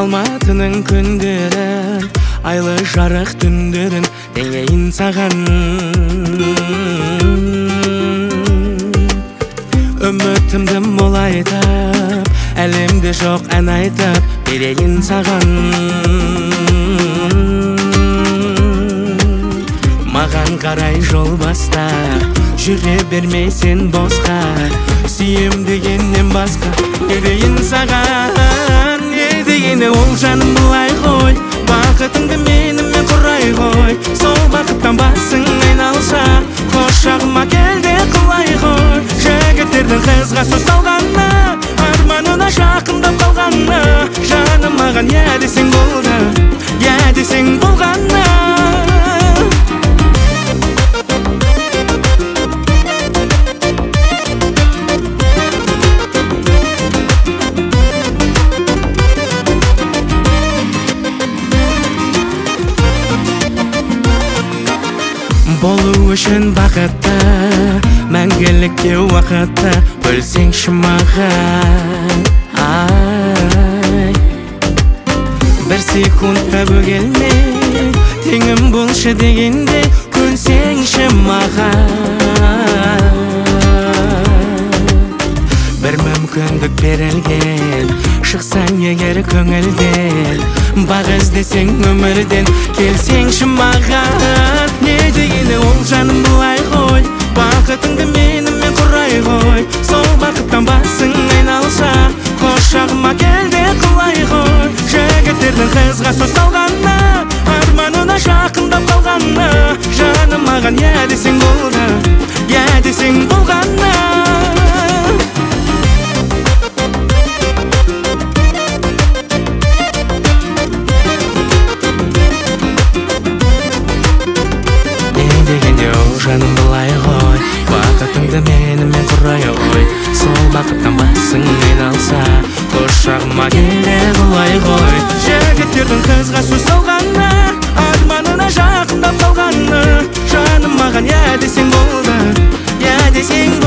Алматының күндерін, айлы жарық түндерін теңейін саған. Үмітімді молайтып, әлемде жоқ ән айтып берейін саған. Маған қарай жол баста, жүре бермейсен босқа. Сүйем дегеннен басқа берейін саған. Не дегені ол жаным бұлай ғой, бақытыңды менімен құрай ғой. Сол бақыттан басың айналса, құшағыма кел де құлай ғой. Жігіттердің қызға сөз салғаны, арманына жақындап қалғаны. Жаным маған я десең болды, я десең болғаны. Болу үшін бақытты, мәңгілікке уақытты бөлсеңші маған. Бір секундта бөгелме, теңім болшы дегенде көнсеңші маған. Бір мүмкіндік берілген, шықсаң егер көңілден, бақ іздесең өмірден келсеңші маған. Не дегені ол жаным бұлай ғой, бақытыңды менімен құрай ғой. Сол бақыттан басың айналса, құшағыма кел де құлай ғой. Жігіттердің қызға сөз салғаны, арманына жақындап қалғаны. Жаным маған я десең болды, я десең болғаны. Жаным бұлай ғой, бақытыңды менімен құрай ғой. Сол бақыттан басың айналса, құшағыма келе құлай ғой. Жігіттердің қызға сөз салғаны, арманына жақындап қалғаны. Жаным маған я десең болды, я десең